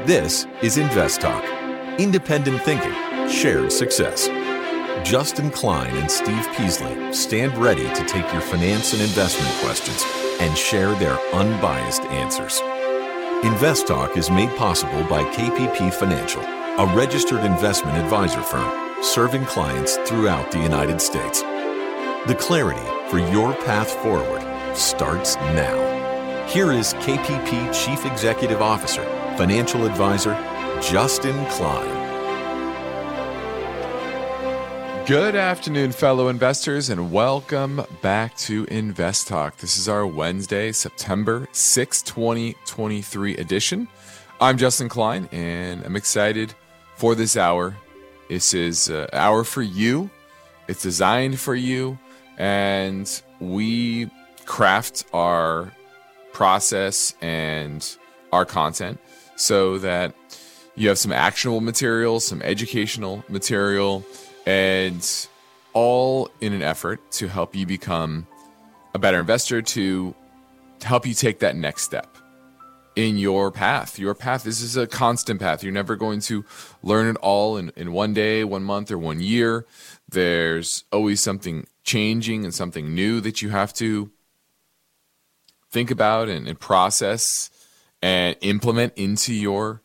This is Invest Talk. Independent thinking, shared success. Justin Klein and Steve Peasley stand ready to take your finance and investment questions and share their unbiased answers. Invest Talk is made possible by KPP Financial, a registered investment advisor firm serving clients throughout the United States. The clarity for your path forward starts now. Here is KPP Chief Executive Officer, Financial Advisor, Justin Klein. Good afternoon, fellow investors, and welcome back to Invest Talk. This is our Wednesday, September 6, 2023 edition. I'm Justin Klein, and I'm excited for this hour. This is an hour for you. It's designed for you, and we craft our process and our content so that you have some actionable material, some educational material, and all in an effort to help you become a better investor, to help you take that next step in your path. Your path, this is a constant path. You're never going to learn it all in one day, 1 month, or 1 year. There's always something changing and something new that you have to think about and process and implement into your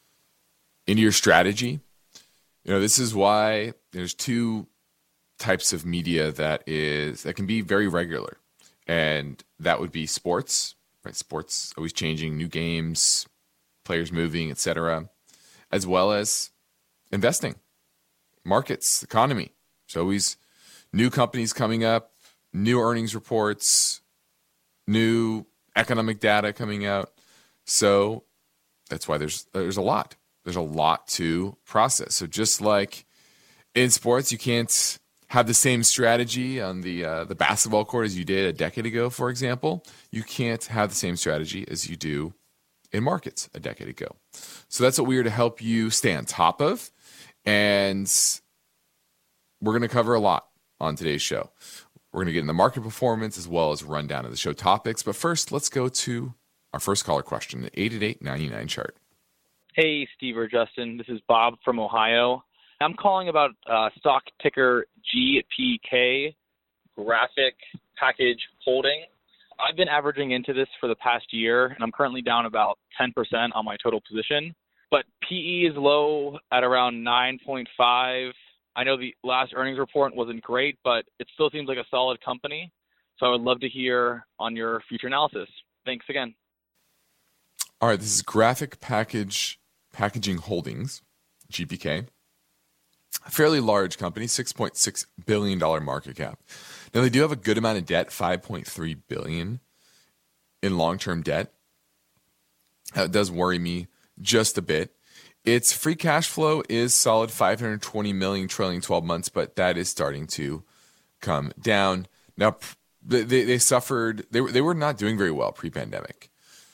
strategy. You know, this is why there's two types of media that can be very regular, and that would be sports, right? Sports always changing, new games, players moving, etc., as well as investing, markets, economy. There's always new companies coming up, new earnings reports, new economic data coming out. So that's why there's a lot. There's a lot to process. So just like in sports, you can't have the same strategy on the basketball court as you did a decade ago, for example. You can't have the same strategy as you do in markets a decade ago. So that's what we are to help you stay on top of. And we're going to cover a lot on today's show. We're going to get into market performance as well as a rundown of the show topics. But first, let's go to our first caller question, the 888-99-CHART. Hey, Steve or Justin. This is Bob from Ohio. I'm calling about stock ticker GPK, Graphic Package Holding. I've been averaging into this for the past year, and I'm currently down about 10% on my total position. But PE is low at around 9.5. I know the last earnings report wasn't great, but it still seems like a solid company. So I would love to hear on your future analysis. Thanks again. All right, this is Graphic Packaging Holdings, GPK. A fairly large company, $6.6 billion market cap. Now, they do have a good amount of debt, $5.3 billion in long-term debt. That does worry me just a bit. Its free cash flow is solid, $520 million trailing 12 months, but that is starting to come down. Now, they suffered, they were not doing very well pre-pandemic.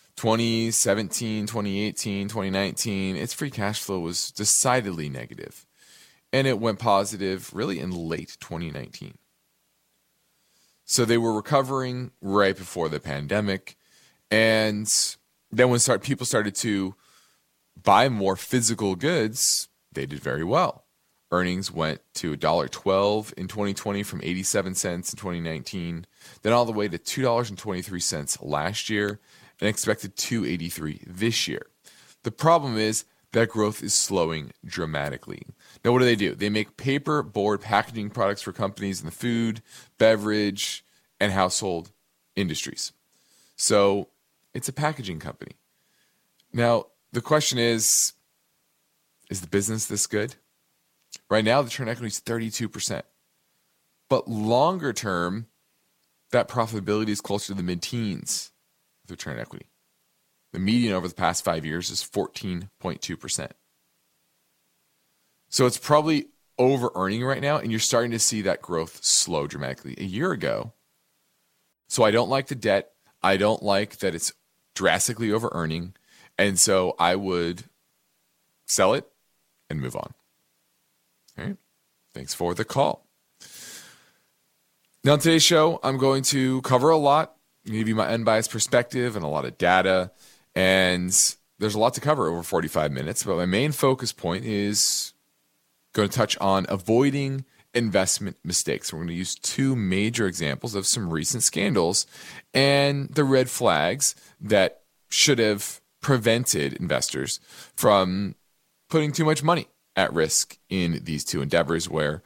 2017, 2018, 2019, its free cash flow was decidedly negative. And it went positive really in late 2019. So they were recovering right before the pandemic. And then when people started to buy more physical goods, they did very well. Earnings went to $1.12 in 2020 from 87 cents in 2019, then all the way to $2.23 last year, and expected $2.83 this year. The problem is that growth is slowing dramatically. Now, what do? They make paper board packaging products for companies in the food, beverage, and household industries. So it's a packaging company. Now, the question is the business this good? Right now, the return on equity is 32%. But longer term, that profitability is closer to the mid-teens with return on equity. The median over the past 5 years is 14.2%. So it's probably over-earning right now, and you're starting to see that growth slow dramatically. A year ago, so I don't like the debt. I don't like that it's drastically over-earning. And so I would sell it and move on. All right. Thanks for the call. Now, on today's show, I'm going to cover a lot, give you my unbiased perspective and a lot of data. And there's a lot to cover over 45 minutes, but my main focus point is going to touch on avoiding investment mistakes. We're going to use two major examples of some recent scandals and the red flags that should have prevented investors from putting too much money at risk in these two endeavors where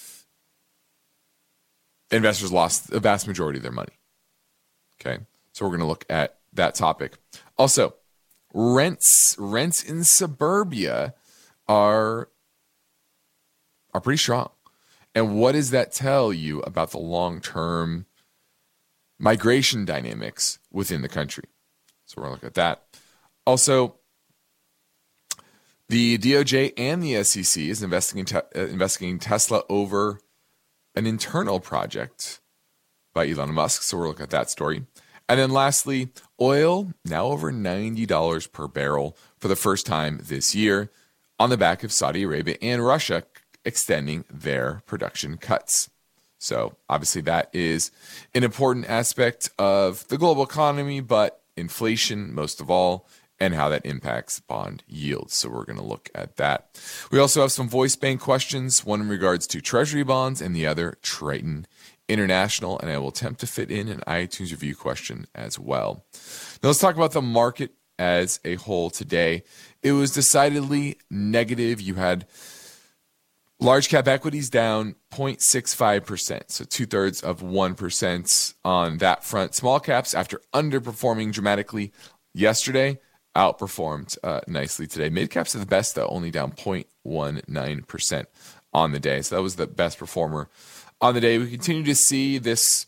investors lost a vast majority of their money. Okay, so we're going to look at that topic. Also, rents in suburbia are pretty strong. And what does that tell you about the long-term migration dynamics within the country? So we're going to look at that. Also, the DOJ and the SEC is investigating Tesla over an internal project by Elon Musk. So we're looking at that story. And then lastly, oil now over $90 per barrel for the first time this year on the back of Saudi Arabia and Russia extending their production cuts. So obviously that is an important aspect of the global economy, but inflation most of all, and how that impacts bond yields. So we're going to look at that. We also have some voice bank questions, one in regards to Treasury bonds and the other Triton International, and I will attempt to fit in an iTunes review question as well. Now let's talk about the market as a whole today. It was decidedly negative. You had large cap equities down 0.65%, so 2/3 of 1% on that front. Small caps, after underperforming dramatically yesterday, outperformed nicely today. Mid caps are the best, though, only down 0.19% on the day. So that was the best performer on the day. We continue to see this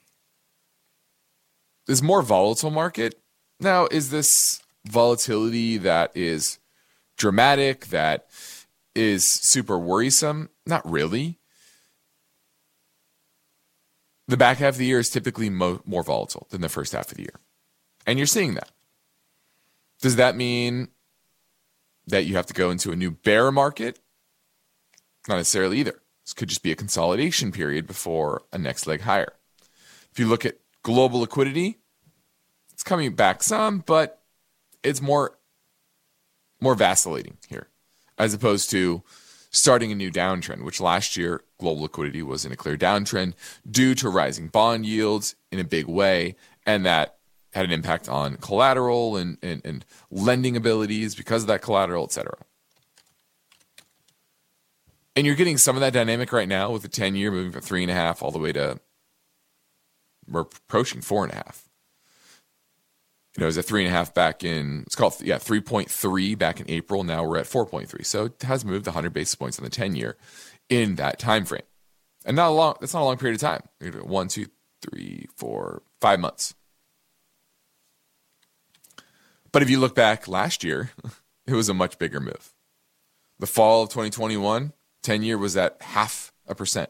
more volatile market. Now, is this volatility that is dramatic, that is super worrisome? Not really. The back half of the year is typically more volatile than the first half of the year. And you're seeing that. Does that mean that you have to go into a new bear market? Not necessarily either. This could just be a consolidation period before a next leg higher. If you look at global liquidity, it's coming back some, but it's more vacillating here, as opposed to starting a new downtrend, which last year global liquidity was in a clear downtrend due to rising bond yields in a big way, and that had an impact on collateral and lending abilities because of that collateral, etc. And you're getting some of that dynamic right now with the 10-year moving from 3.5 all the way to, we're approaching 4.5. It was at 3.5 back in, it's called 3.3 back in April. Now we're at 4.3. So it has moved 100 basis points on the 10-year in that time frame. And that's not a long period of time. 1, 2, 3, 4, 5 months. But if you look back last year, it was a much bigger move. The fall of 2021, 10-year was at 0.5%.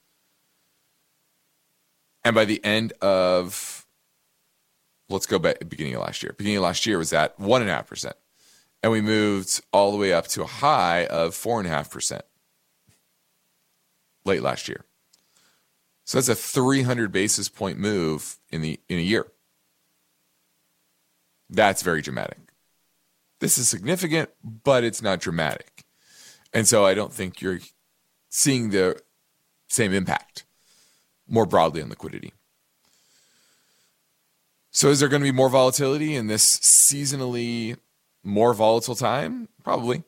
And by the end of, let's go back to the beginning of last year. Beginning of last year was at 1.5%. And we moved all the way up to a high of 4.5% late last year. So that's a 300 basis point move in a year. That's very dramatic. This is significant, but it's not dramatic. And so I don't think you're seeing the same impact more broadly on liquidity. So is there going to be more volatility in this seasonally more volatile time? Probably.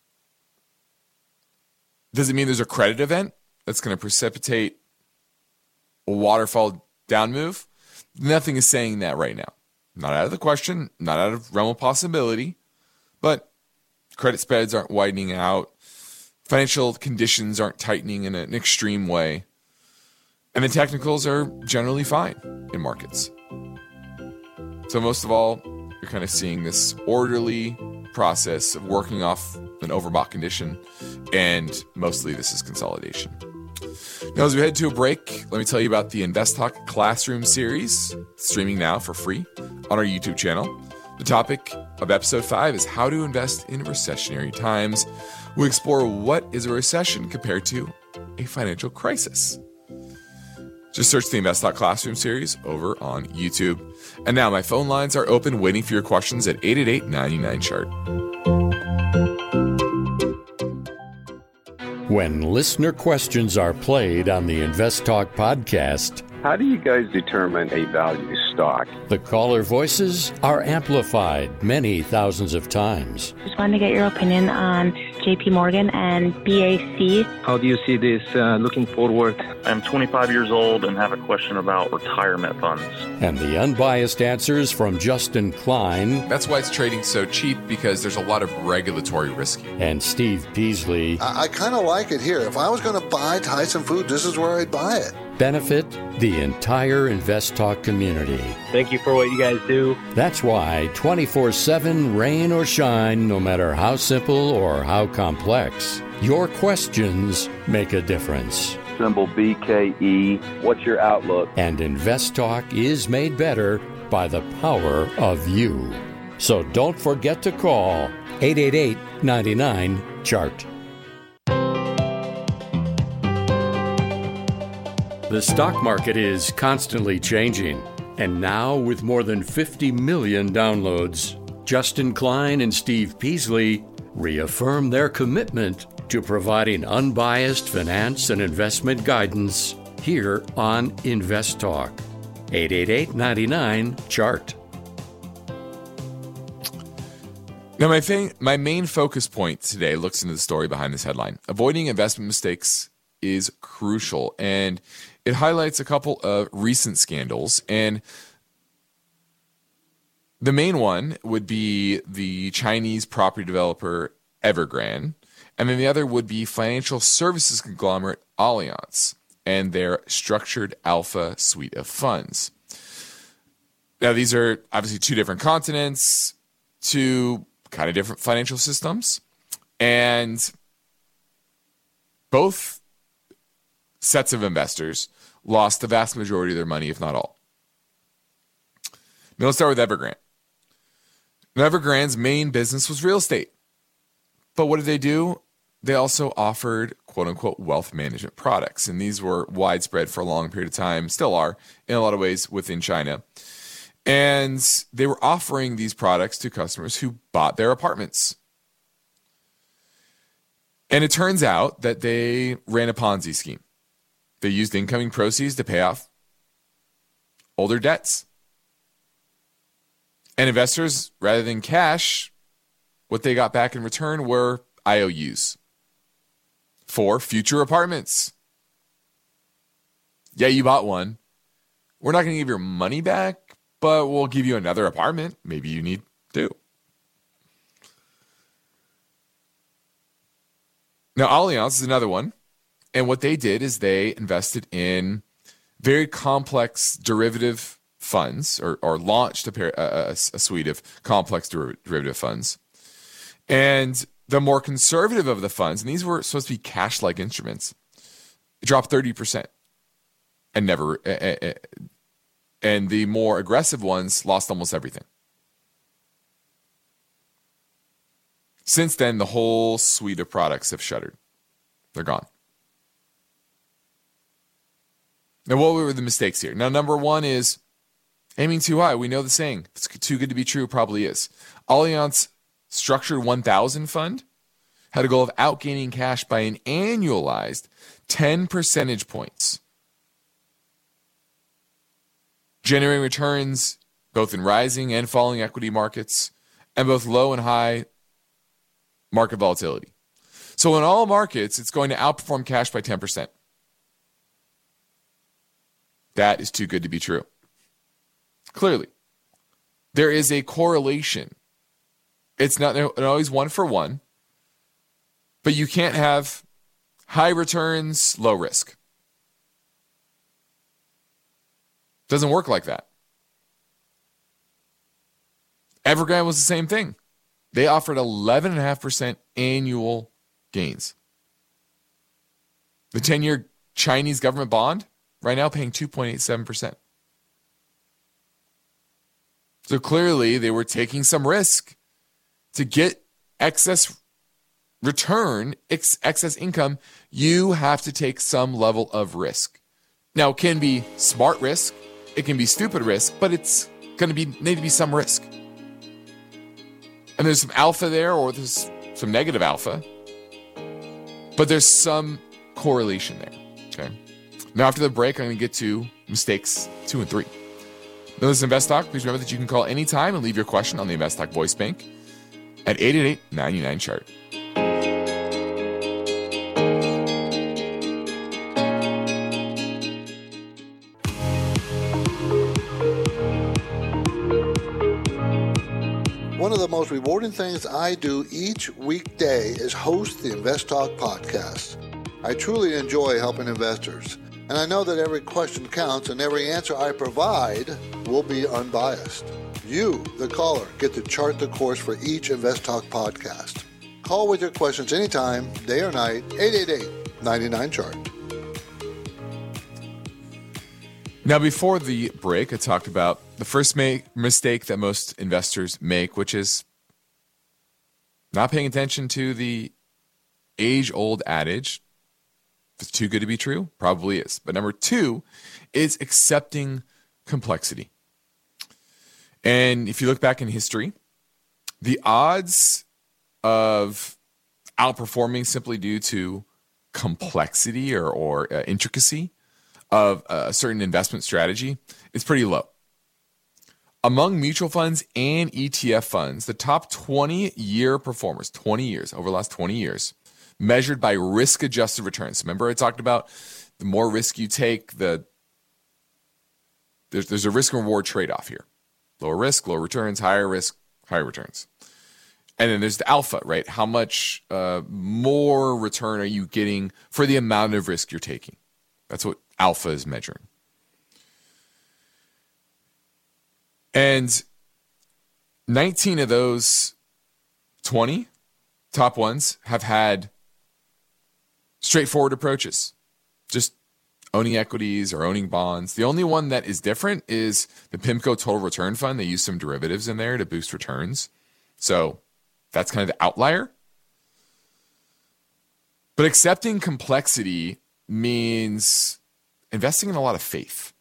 Does it mean there's a credit event that's going to precipitate a waterfall down move? Nothing is saying that right now. Not out of the question, not out of realm of possibility, but credit spreads aren't widening out. Financial conditions aren't tightening in an extreme way. And the technicals are generally fine in markets. So most of all, you're kind of seeing this orderly process of working off an overbought condition, and mostly this is consolidation. Now, as we head to a break, let me tell you about the InvestTalk Classroom series, streaming now for free on our YouTube channel. The topic of episode 5 is how to invest in recessionary times. We explore what is a recession compared to a financial crisis. Just search the InvestTalk Classroom series over on YouTube. And now my phone lines are open, waiting for your questions at 888-99-CHART. When listener questions are played on the Invest Talk podcast, how do you guys determine a value stock? The caller voices are amplified many thousands of times. Just wanted to get your opinion on JP Morgan and BAC. How do you see this looking forward? I'm 25 years old and have a question about retirement funds. And the unbiased answers from Justin Klein. That's why it's trading so cheap, because there's a lot of regulatory risk. And Steve Peasley. I kind of like it here. If I was going to buy Tyson Foods, this is where I'd buy it. Benefit the entire Invest Talk community. Thank you for what you guys do. That's why 24/7, rain or shine, no matter how simple or how complex, your questions make a difference. Symbol BKE. What's your outlook? And Invest Talk is made better by the power of you. So don't forget to call 888-99-CHART. The stock market is constantly changing, and now with more than 50 million downloads, Justin Klein and Steve Peasley reaffirm their commitment to providing unbiased finance and investment guidance here on Invest Talk. 888-99-CHART. Now, my main focus point today looks into the story behind this headline. Avoiding investment mistakes is crucial, and it highlights a couple of recent scandals. And the main one would be the Chinese property developer Evergrande, and then the other would be financial services conglomerate Allianz and their Structured Alpha suite of funds. Now, these are obviously two different continents, two kind of different financial systems, and both sets of investors lost the vast majority of their money, if not all. Now let's start with Evergrande. Now, Evergrande's main business was real estate. But what did they do? They also offered quote-unquote wealth management products. And these were widespread for a long period of time, still are in a lot of ways within China. And they were offering these products to customers who bought their apartments. And it turns out that they ran a Ponzi scheme. They used incoming proceeds to pay off older debts. And investors, rather than cash, what they got back in return were IOUs for future apartments. Yeah, you bought one. We're not going to give your money back, but we'll give you another apartment. Maybe you need two. Now, Allianz is another one. And what they did is they invested in very complex derivative funds, or launched a suite of complex derivative funds. And the more conservative of the funds, and these were supposed to be cash-like instruments, it dropped 30%, and and the more aggressive ones lost almost everything. Since then, the whole suite of products have shuttered. They're gone. Now, what were the mistakes here? Now, number one is aiming too high. We know the saying. It's too good to be true. It probably is. Allianz Structured 1000 fund had a goal of outgaining cash by an annualized 10 percentage points, generating returns both in rising and falling equity markets, and both low and high market volatility. So in all markets, it's going to outperform cash by 10%. That is too good to be true. Clearly, there is a correlation. It's not always one for one, but you can't have high returns, low risk. Doesn't work like that. Evergrande was the same thing. They offered 11.5% annual gains. The 10-year Chinese government bond, right now paying 2.87%. So clearly they were taking some risk to get excess return, excess income. You have to take some level of risk. Now, it can be smart risk, it can be stupid risk, but it's going to need to be some risk. And there's some alpha there, or there's some negative alpha, but there's some correlation there. Okay. Now, after the break, I'm going to get to mistakes 2 and 3. Now, this is Invest Talk. Please remember that you can call anytime and leave your question on the Invest Talk voice bank at 888-99-CHART. One of the most rewarding things I do each weekday is host the Invest Talk podcast. I truly enjoy helping investors, and I know that every question counts and every answer I provide will be unbiased. You, the caller, get to chart the course for each Invest Talk podcast. Call with your questions anytime, day or night, 888-99-CHART. Now, before the break, I talked about the first mistake that most investors make, which is not paying attention to the age-old adage, if it's too good to be true, probably is. But number 2 is accepting complexity. And if you look back in history, the odds of outperforming simply due to complexity or intricacy of a certain investment strategy is pretty low. Among mutual funds and ETF funds, the top 20-year performers, 20 years, over the last 20 years, measured by risk-adjusted returns. Remember I talked about the more risk you take, there's a risk and reward trade-off here. Lower risk, lower returns, higher risk, higher returns. And then there's the alpha, right? How much more return are you getting for the amount of risk you're taking? That's what alpha is measuring. And 19 of those 20 top ones have had straightforward approaches, just owning equities or owning bonds. The only one that is different is the PIMCO Total Return Fund. They use some derivatives in there to boost returns. So that's kind of the outlier. But accepting complexity means investing in a lot of faith.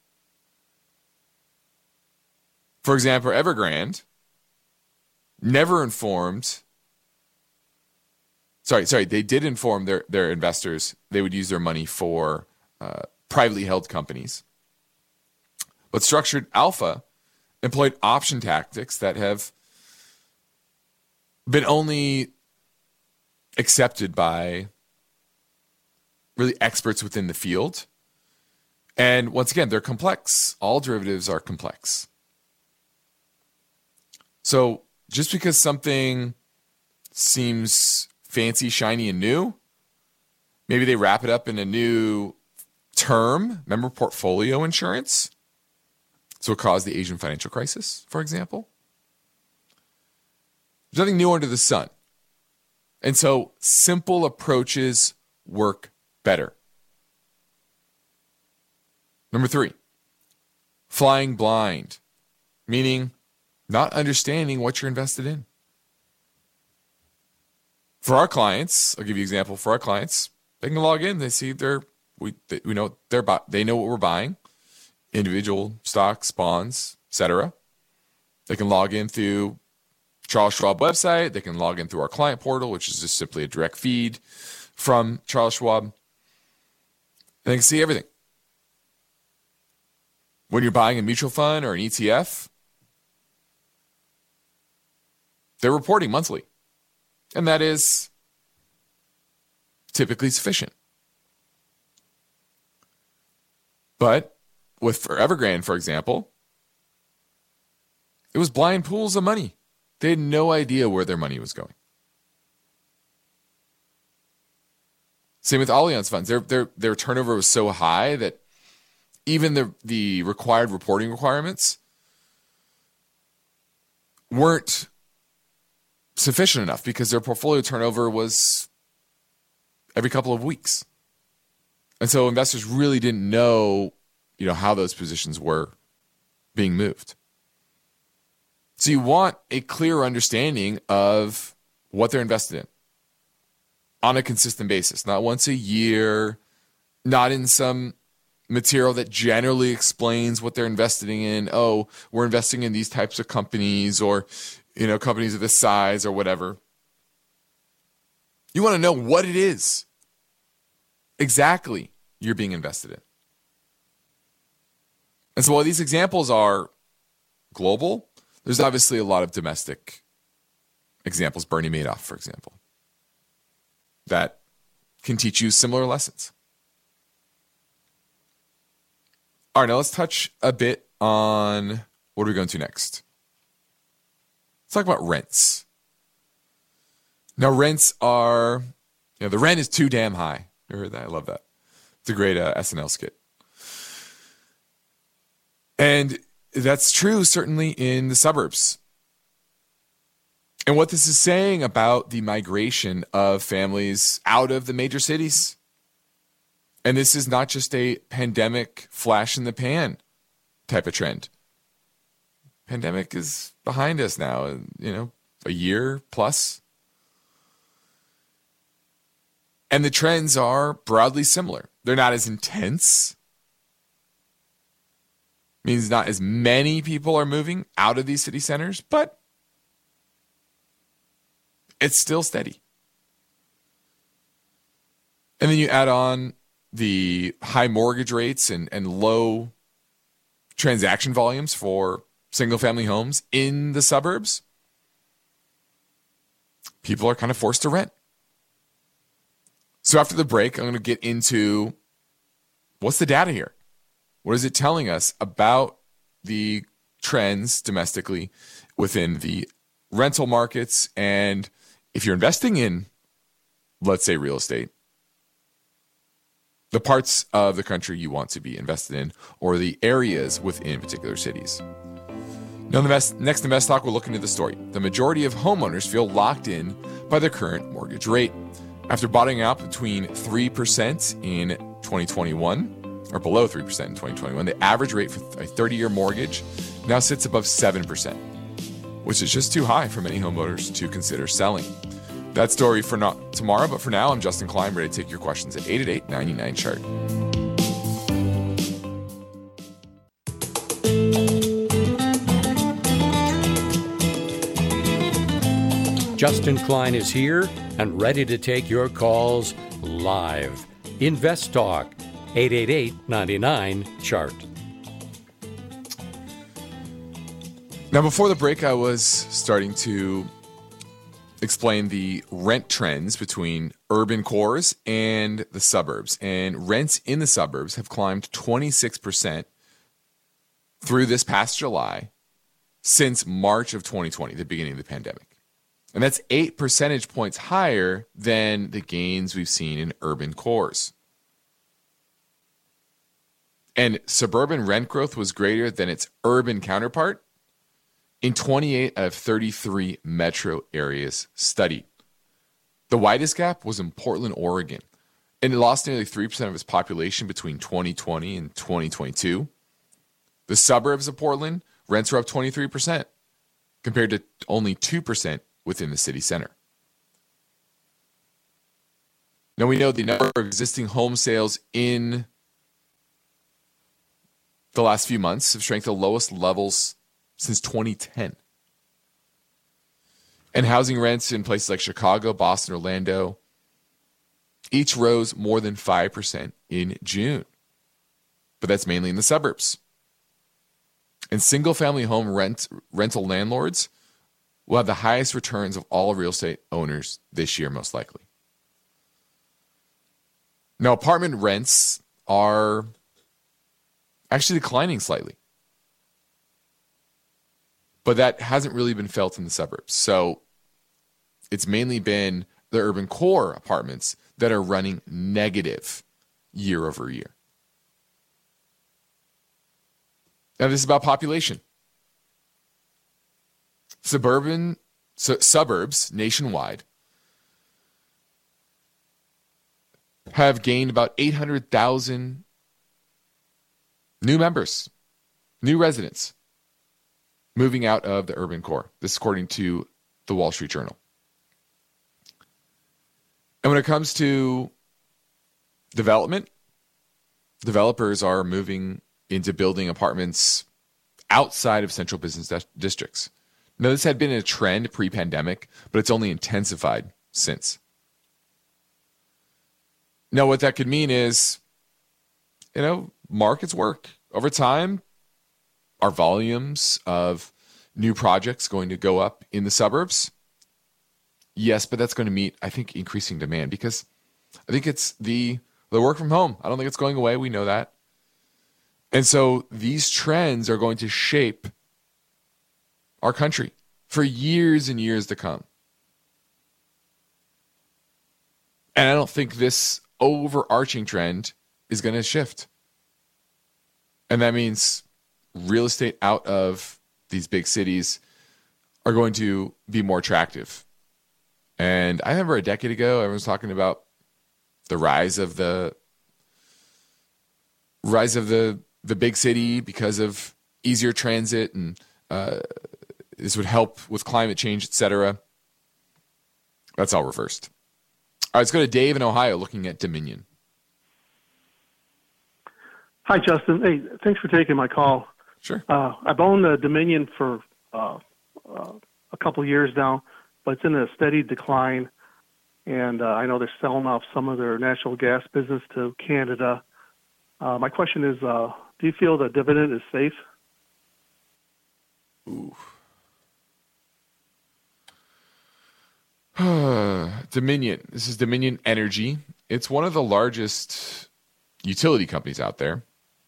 For example, Evergrande never informed. Sorry, they did inform their investors they would use their money for privately held companies. But Structured Alpha employed option tactics that have been only accepted by really experts within the field. And once again, they're complex. All derivatives are complex. So just because something seems fancy, shiny, and new, maybe they wrap it up in a new term. Remember portfolio insurance? So it caused the Asian financial crisis, for example. There's nothing new under the sun. And so simple approaches work better. Number 3, flying blind, meaning not understanding what you're invested in. For our clients, I'll give you an example. For our clients, they can log in. They see they know what we're buying, individual stocks, bonds, etc. They can log in through Charles Schwab website. They can log in through our client portal, which is just simply a direct feed from Charles Schwab. And they can see everything. When you're buying a mutual fund or an ETF, they're reporting monthly. And that is typically sufficient. But for Evergrande, for example, it was blind pools of money. They had no idea where their money was going. Same with Allianz funds. Their turnover was so high that even the required reporting requirements weren't sufficient enough because their portfolio turnover was every couple of weeks. And so investors really didn't know, how those positions were being moved. So you want a clear understanding of what they're invested in on a consistent basis, not once a year, not in some material that generally explains what they're investing in. Oh, we're investing in these types of companies, or, companies of this size or whatever. You want to know what it is exactly you're being invested in. And so while these examples are global, there's obviously a lot of domestic examples. Bernie Madoff, for example, that can teach you similar lessons. All right, now let's touch a bit on what are we going to next. Let's talk about rents. Now, rents are, the rent is too damn high. You heard that? I love that. It's a great SNL skit. And that's true, certainly, in the suburbs. And what this is saying about the migration of families out of the major cities. And this is not just a pandemic flash in the pan type of trend. Pandemic is behind us now, a year plus. And the trends are broadly similar. They're not as intense. Means not as many people are moving out of these city centers, but it's still steady. And then you add on the high mortgage rates and low transaction volumes for single-family homes in the suburbs. People are kind of forced to rent. So after the break, I'm going to get into what's the data here? What is it telling us about the trends domestically within the rental markets? And if you're investing in, let's say, real estate, the parts of the country you want to be invested in, or the areas within particular cities. Now, next Invest Talk, we'll look into the story. The majority of homeowners feel locked in by their current mortgage rate. After bottoming out between 3% in 2021, or below 3% in 2021, the average rate for a 30-year mortgage now sits above 7%, which is just too high for many homeowners to consider selling. That story for not tomorrow, but for now, I'm Justin Klein, ready to take your questions at 888-99-CHART. Justin Klein is here and ready to take your calls live. Invest Talk, 888-99-CHART. Now, before the break, I was starting to explain the rent trends between urban cores and the suburbs. And rents in the suburbs have climbed 26% through this past July since March of 2020, the beginning of the pandemic. And that's 8 percentage points higher than the gains we've seen in urban cores. And suburban rent growth was greater than its urban counterpart in 28 out of 33 metro areas studied. The widest gap was in Portland, Oregon, and it lost nearly 3% of its population between 2020 and 2022. The suburbs of Portland, rents were up 23%, compared to only 2% within the city center. Now we know the number of existing home sales in the last few months have shrank to the lowest levels since 2010. And housing rents in places like Chicago, Boston, Orlando, each rose more than 5% in June. But that's mainly in the suburbs. And single-family home rental landlords will have the highest returns of all real estate owners this year, most likely. Now, apartment rents are actually declining slightly. But that hasn't really been felt in the suburbs. So it's mainly been the urban core apartments that are running negative year over year. Now, this is about population. Suburbs nationwide have gained about 800,000 new members, new residents, moving out of the urban core. This is according to the Wall Street Journal. And when it comes to development, developers are moving into building apartments outside of central business districts. Now, this had been a trend pre-pandemic, but it's only intensified since. Now, what that could mean is, markets work. Over time, are volumes of new projects going to go up in the suburbs? Yes, but that's going to meet, I think, increasing demand because I think it's the work from home. I don't think it's going away. We know that. And so these trends are going to shape our country for years and years to come. And I don't think this overarching trend is going to shift. And that means real estate out of these big cities are going to be more attractive. And I remember a decade ago, everyone was talking about the rise of the big city because of easier transit and this would help with climate change, etc. That's all reversed. All right, let's go to Dave in Ohio looking at Dominion. Hi, Justin. Hey, thanks for taking my call. Sure. I've owned Dominion for a couple years now, but it's in a steady decline. And I know they're selling off some of their natural gas business to Canada. My question is, do you feel the dividend is safe? Ooh. Dominion. This is Dominion Energy. It's one of the largest utility companies out there.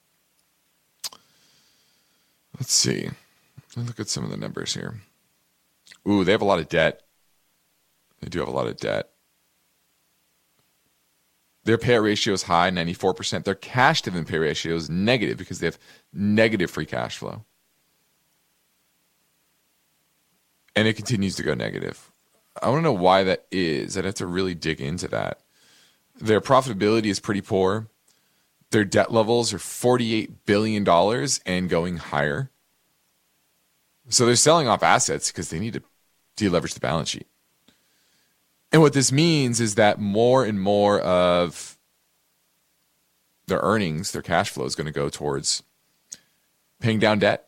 Let's see. Let's look at some of the numbers here. Ooh, they have a lot of debt. They do have a lot of debt. Their payout ratio is high, 94%. Their cash dividend pay ratio is negative because they have negative free cash flow. And it continues to go negative. I want to know why that is. I'd have to really dig into that. Their profitability is pretty poor. Their debt levels are $48 billion and going higher. So they're selling off assets because they need to deleverage the balance sheet. And what this means is that more and more of their earnings, their cash flow is going to go towards paying down debt.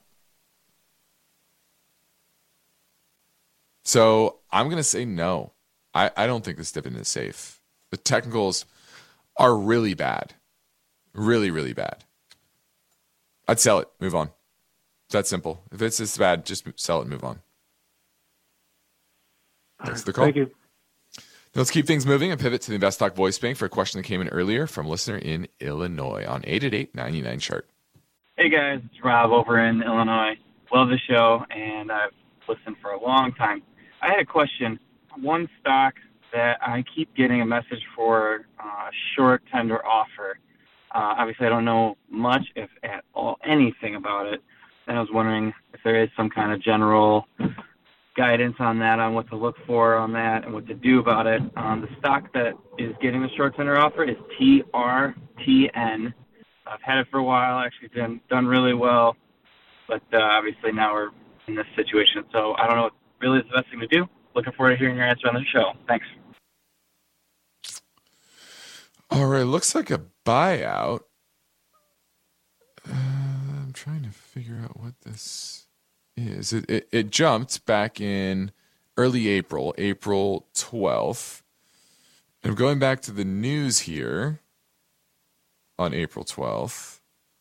So I'm going to say no. I don't think this dividend is safe. The technicals are really bad. Really, really bad. I'd sell it. Move on. It's that simple. If it's this bad, just sell it and move on. Thanks for the call. Thank you. Let's keep things moving and pivot to the Invest Talk voice bank for a question that came in earlier from a listener in Illinois on 888-99-CHART. Hey guys, it's Rob over in Illinois. Love the show, and I've listened for a long time. I had a question. One stock that I keep getting a message for short tender offer. Obviously, I don't know much, if at all, anything about it. And I was wondering if there is some kind of general guidance on that, on what to look for on that and what to do about it. The stock that is getting the short tender offer is TRTN. I've had it for a while, actually done really well, but obviously now we're in this situation. So I don't know what really is the best thing to do. Looking forward to hearing your answer on the show. Thanks. All right, looks like a buyout. I'm trying to figure out what this is. It jumped back in early April 12th. And I'm going back to the news here on April 12th.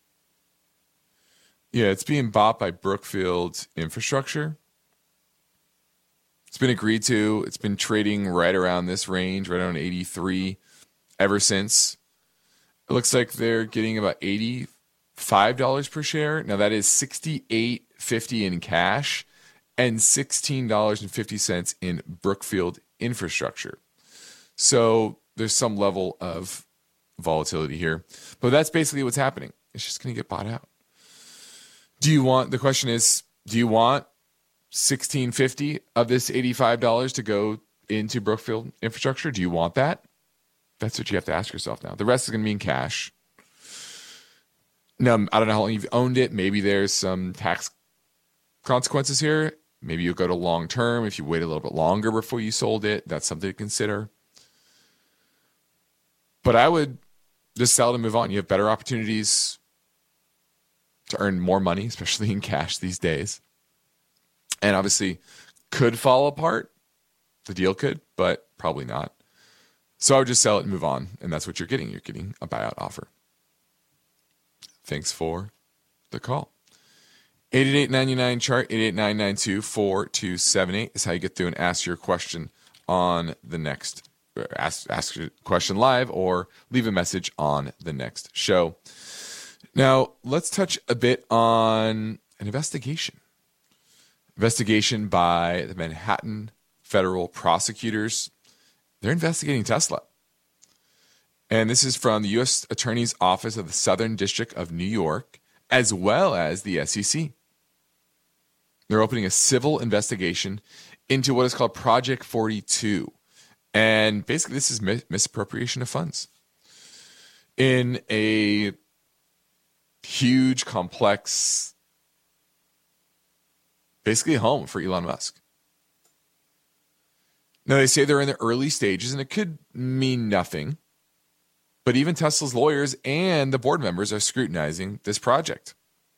Yeah, it's being bought by Brookfield Infrastructure. It's been agreed to. It's been trading right around this range, right around 83 ever since. It looks like they're getting about $85 per share. Now that is $68.50 in cash and $16.50 in Brookfield Infrastructure. So there's some level of volatility here, but that's basically what's happening. It's just going to get bought out. The question is, do you want $16.50 of this $85 to go into Brookfield Infrastructure? Do you want that? That's what you have to ask yourself now. The rest is going to be in cash. Now, I don't know how long you've owned it. Maybe there's some tax consequences here. Maybe you'll go to long term if you wait a little bit longer before you sold it. That's something to consider. But I would just sell it and move on. You have better opportunities to earn more money, especially in cash these days. And obviously could fall apart. The deal could, but probably not. So I would just sell it and move on. And that's what you're getting. You're getting a buyout offer. Thanks for the call. 888-99-CHART, 888-992-4278 is how you get through and ask your question on the next, ask your question live or leave a message on the next show. Now, let's touch a bit on an investigation. Investigation by the Manhattan federal prosecutors. They're investigating Tesla. And this is from the U.S. Attorney's Office of the Southern District of New York, as well as the SEC. They're opening a civil investigation into what is called Project 42. And basically, this is misappropriation of funds in a huge, complex, basically a home for Elon Musk. Now, they say they're in the early stages, and it could mean nothing. But even Tesla's lawyers and the board members are scrutinizing this project.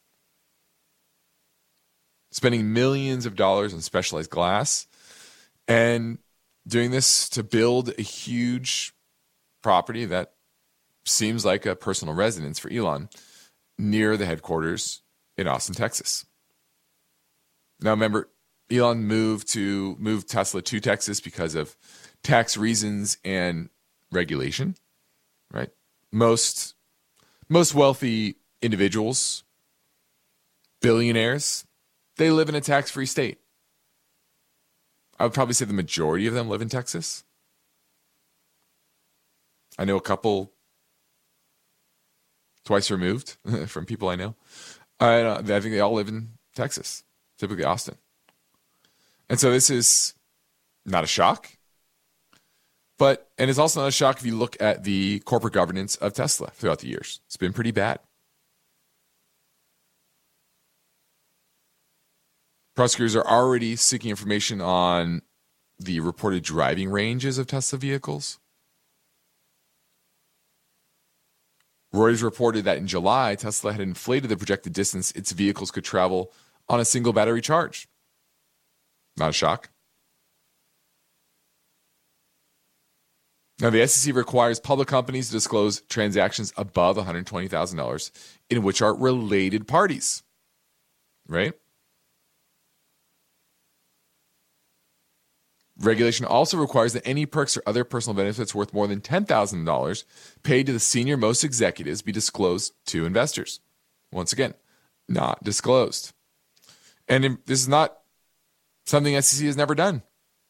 Spending millions of dollars on specialized glass and doing this to build a huge property that seems like a personal residence for Elon near the headquarters in Austin, Texas. Now, remember, Elon moved Tesla to Texas because of tax reasons and regulation, right? Most wealthy individuals, billionaires, they live in a tax-free state. I would probably say the majority of them live in Texas. I know a couple twice removed from people I know. I think they all live in Texas, typically Austin. And so this is not a shock. And it's also not a shock if you look at the corporate governance of Tesla throughout the years. It's been pretty bad. Prosecutors are already seeking information on the reported driving ranges of Tesla vehicles. Reuters reported that in July, Tesla had inflated the projected distance its vehicles could travel on a single battery charge. Not a shock. Now, the SEC requires public companies to disclose transactions above $120,000 in which are related parties. Right? Regulation also requires that any perks or other personal benefits worth more than $10,000 paid to the senior most executives be disclosed to investors. Once again, not disclosed. And this is not something SEC has never done.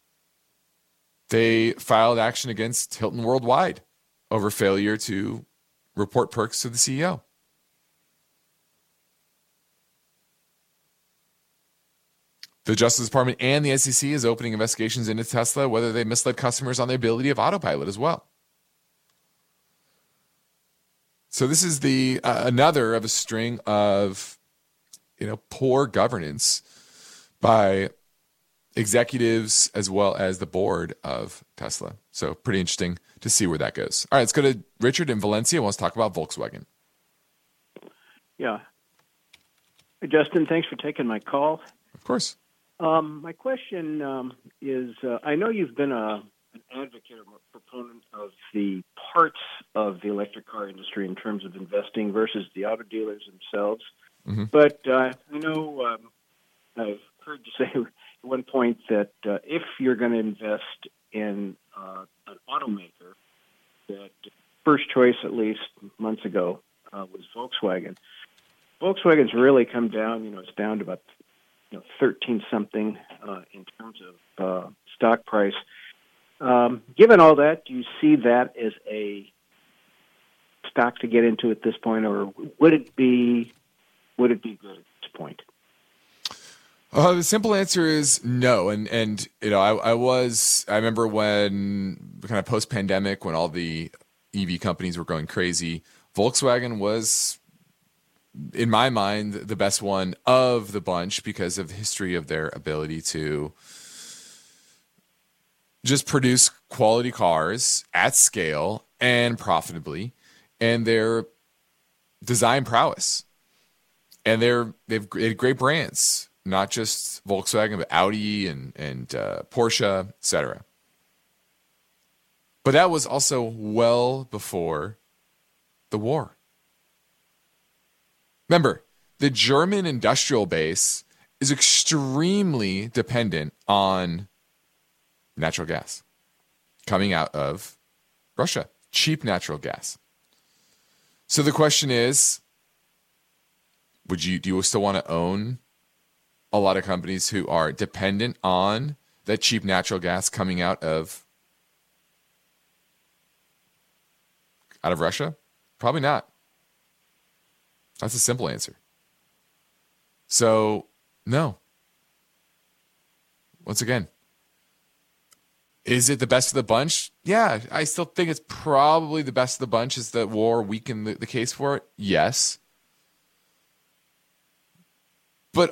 They filed action against Hilton Worldwide over failure to report perks to the CEO. The Justice Department and the SEC is opening investigations into Tesla, whether they misled customers on the ability of autopilot as well. So this is the another of a string of poor governance by executives as well as the board of Tesla. So pretty interesting to see where that goes. All right, let's go to Richard in Valencia. Wants to talk about Volkswagen. Yeah. Hey, Justin, thanks for taking my call. Of course. My question is, I know you've been an advocate or proponent of the parts of the electric car industry in terms of investing versus the auto dealers themselves. Mm-hmm. But I know I've heard you say at one point that if you're going to invest in an automaker, that first choice, at least months ago, was Volkswagen. Volkswagen's really come down. It's down to about 13-something in terms of stock price. Given all that, do you see that as a stock to get into at this point, or would it be good at this point? The simple answer is no. And I remember when kind of post-pandemic, when all the EV companies were going crazy, Volkswagen was, in my mind, the best one of the bunch because of the history of their ability to just produce quality cars at scale and profitably. and their design prowess. And they've great brands, not just Volkswagen, but Audi and Porsche, etc. But that was also well before the war. Remember, the German industrial base is extremely dependent on natural gas coming out of Russia, cheap natural gas. So the question is, do you still want to own a lot of companies who are dependent on that cheap natural gas coming out of Russia? Probably not. That's a simple answer. So, no. Once again, is it the best of the bunch? Yeah, I still think it's probably the best of the bunch. Is the war weakened the case for it? Yes. But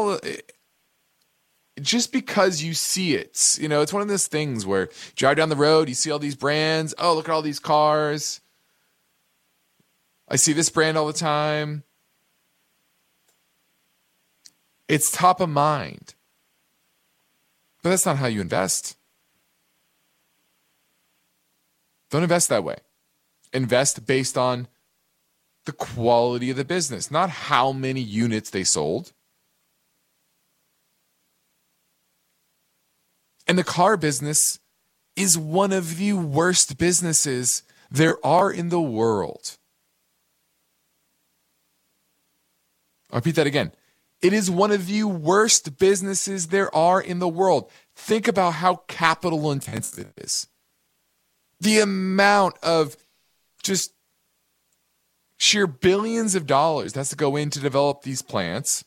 just because you see it, it's one of those things where you drive down the road, you see all these brands. Oh, look at all these cars. I see this brand all the time. It's top of mind. But that's not how you invest. Don't invest that way. Invest based on the quality of the business, not how many units they sold. And the car business is one of the worst businesses there are in the world. I'll repeat that again. It is one of the worst businesses there are in the world. Think about how capital intensive it is. The amount of just sheer billions of dollars that has to go in to develop these plants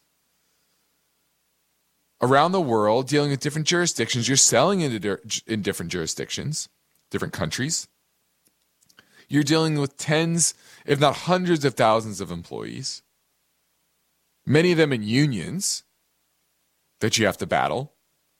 around the world, dealing with different jurisdictions. You're selling in different jurisdictions, different countries. You're dealing with tens, if not hundreds of thousands of employees. Many of them in unions that you have to battle.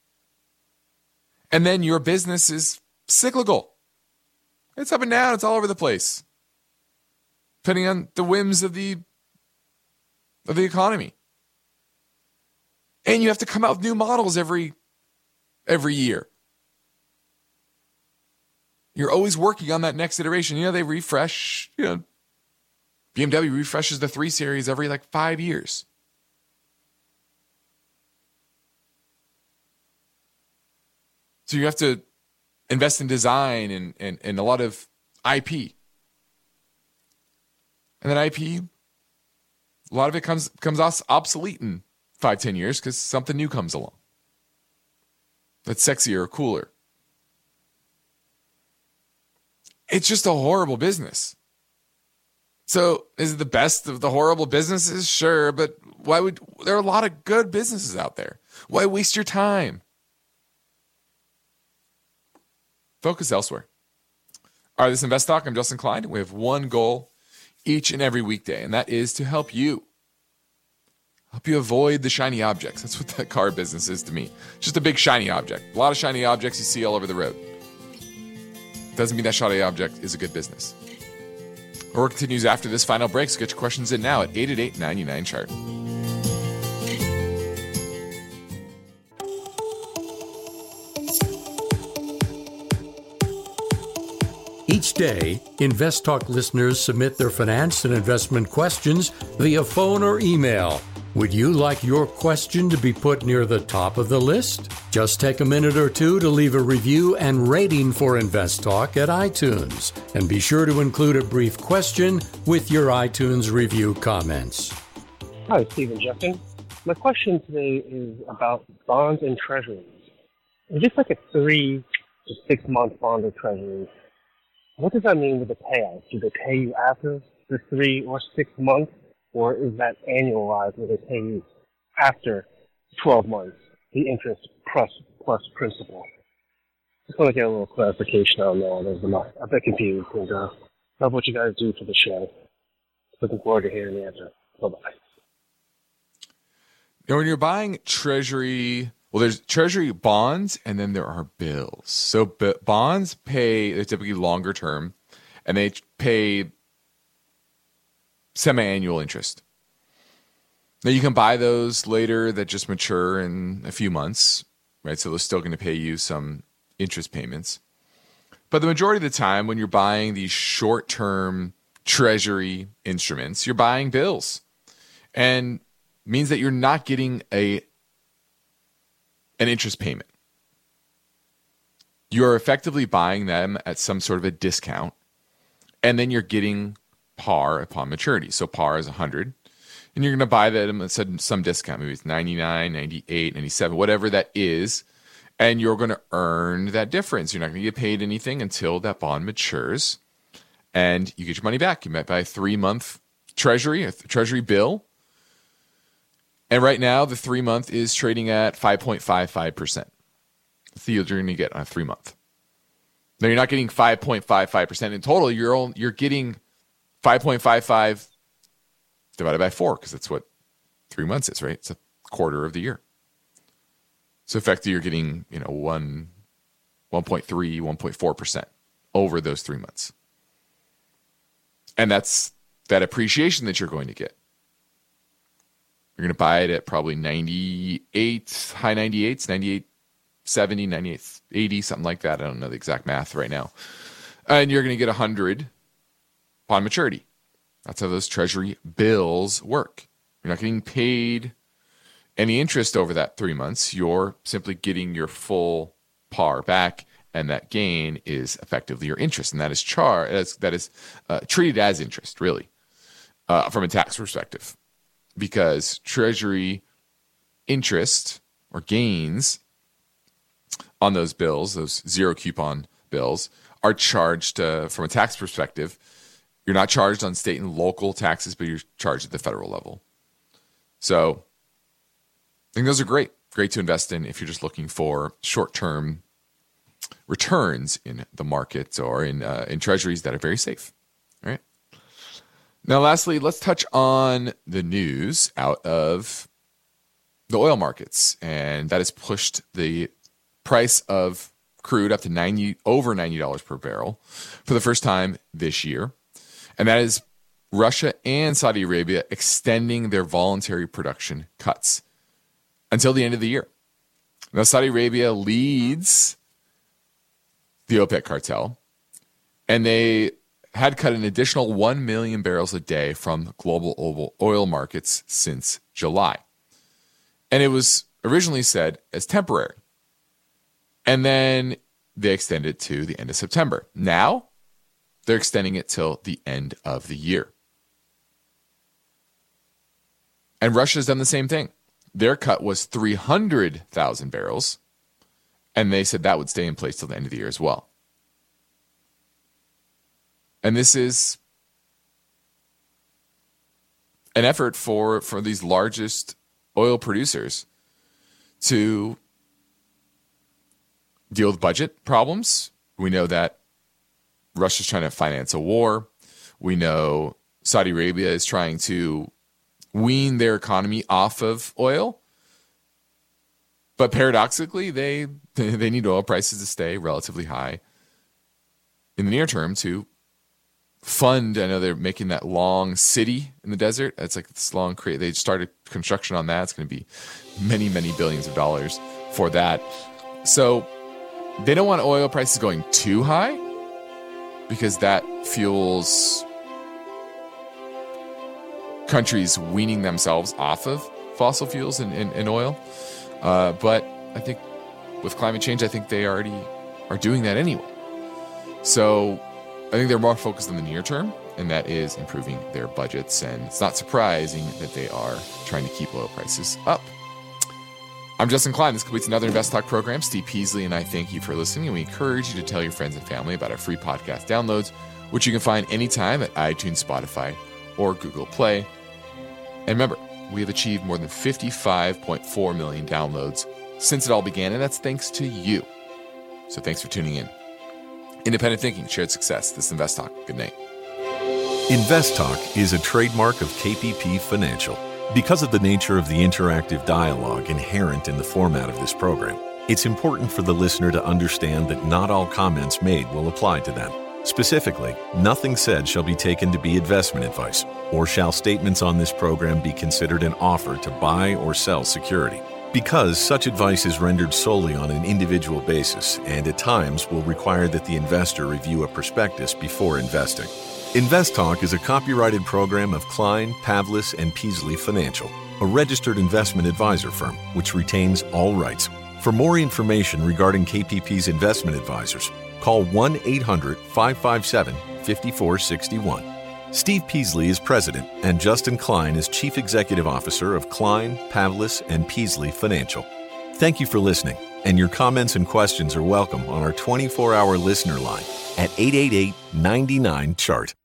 And then your business is cyclical. It's up and down. It's all over the place, depending on the whims of the economy. And you have to come out with new models every year. You're always working on that next iteration. They refresh. BMW refreshes the 3 Series every 5 years. So you have to invest in design and a lot of IP. And then IP, a lot of it comes obsolete in 5-10 years because something new comes along that's sexier or cooler. It's just a horrible business. So is it the best of the horrible businesses? Sure, but there are a lot of good businesses out there. Why waste your time? Focus elsewhere. All right, this is Invest Talk. I'm Justin Klein. We have one goal each and every weekday, and that is to help you avoid the shiny objects. That's what the car business is to me. Just a big shiny object. A lot of shiny objects you see all over the road. Doesn't mean that shiny object is a good business. Our work continues after this final break, so get your questions in now at 888-99-CHART. Each day, Invest Talk listeners submit their finance and investment questions via phone or email. Would you like your question to be put near the top of the list? Just take a minute or two to leave a review and rating for Invest Talk at iTunes. And be sure to include a brief question with your iTunes review comments. Hi, Steve and Justin. My question today is about bonds and treasuries. Just like a 3 to 6 month bond or treasury, what does that mean with the payouts? Do they pay you after the 3 or 6 months, or is that annualized where they pay you after 12 months, the interest plus principal? Just want to get a little clarification on that. I'm a bit confused, and love what you guys do for the show. Looking forward to hearing the answer. Bye-bye. Now, when you're buying treasury, there's treasury bonds, and then there are bills. So bonds they're typically longer term, and they pay semi-annual interest. Now, you can buy those later that just mature in a few months, right? So they're still going to pay you some interest payments. But the majority of the time when you're buying these short-term treasury instruments, you're buying bills. And means that you're not getting an interest payment. You're effectively buying them at some sort of a discount, and then you're getting par upon maturity. So par is 100, and you're going to buy them at some discount. Maybe it's 99, 98, 97, whatever that is, and you're going to earn that difference. You're not going to get paid anything until that bond matures, and you get your money back. You might buy a 3-month treasury, a treasury bill, and right now the 3-month is trading at 5.55%. That's the yield you're going to get on a 3-month. Now, you're not getting 5.55% in total. You're getting 5.55 divided by 4, because that's what 3 months is, right? It's a quarter of the year. So effectively, you're getting 1.3, 1.4% over those 3 months. And that's that appreciation that you're going to get. You're going to buy it at probably 98, high 98s, 98, 70, 98, 80, something like that. I don't know the exact math right now. And you're going to get 100 upon maturity. That's how those treasury bills work. You're not getting paid any interest over that 3 months. You're simply getting your full par back, and that gain is effectively your interest. And that is treated as interest, really, from a tax perspective. Because treasury interest or gains on those bills, those zero coupon bills, are charged from a tax perspective. You're not charged on state and local taxes, but you're charged at the federal level. So I think those are great to invest in if you're just looking for short-term returns in the markets or in treasuries that are very safe. All right. Now, lastly, let's touch on the news out of the oil markets, and that has pushed the price of crude up to over $90 per barrel for the first time this year. And that is Russia and Saudi Arabia extending their voluntary production cuts until the end of the year. Now, Saudi Arabia leads the OPEC cartel, and they had cut an additional 1 million barrels a day from global oil markets since July. And it was originally said as temporary. And then they extended it to the end of September. Now, they're extending it till the end of the year. And Russia's done the same thing. Their cut was 300,000 barrels, and they said that would stay in place till the end of the year as well. And this is an effort for these largest oil producers to deal with budget problems. We know that Russia's trying to finance a war. We know Saudi Arabia is trying to wean their economy off of oil. But paradoxically, they need oil prices to stay relatively high in the near term to fund. I know they're making that long city in the desert. It's like this long they started construction on that. It's going to be many, many billions of dollars for that. So they don't want oil prices going too high because that fuels countries weaning themselves off of fossil fuels and oil. But I think with climate change, I think they already are doing that anyway. So I think they're more focused on the near term, and that is improving their budgets. And it's not surprising that they are trying to keep oil prices up. I'm Justin Klein. This completes another Invest Talk program. Steve Peasley and I thank you for listening, and we encourage you to tell your friends and family about our free podcast downloads, which you can find anytime at iTunes, Spotify, or Google Play. And remember, we have achieved more than 55.4 million downloads since it all began, and that's thanks to you. So thanks for tuning in. Independent thinking, shared success. This is Invest Talk. Good night. Invest Talk is a trademark of KPP Financial. Because of the nature of the interactive dialogue inherent in the format of this program, it's important for the listener to understand that not all comments made will apply to them. Specifically, nothing said shall be taken to be investment advice, or shall statements on this program be considered an offer to buy or sell security, because such advice is rendered solely on an individual basis and at times will require that the investor review a prospectus before investing. Invest Talk is a copyrighted program of Klein, Pavlis, and Peasley Financial, a registered investment advisor firm which retains all rights. For more information regarding KPP's investment advisors, call 1-800-557-5461. Steve Peasley is president, and Justin Klein is chief executive officer of Klein, Pavlis, and Peasley Financial. Thank you for listening, and your comments and questions are welcome on our 24-hour listener line at 888-99-CHART.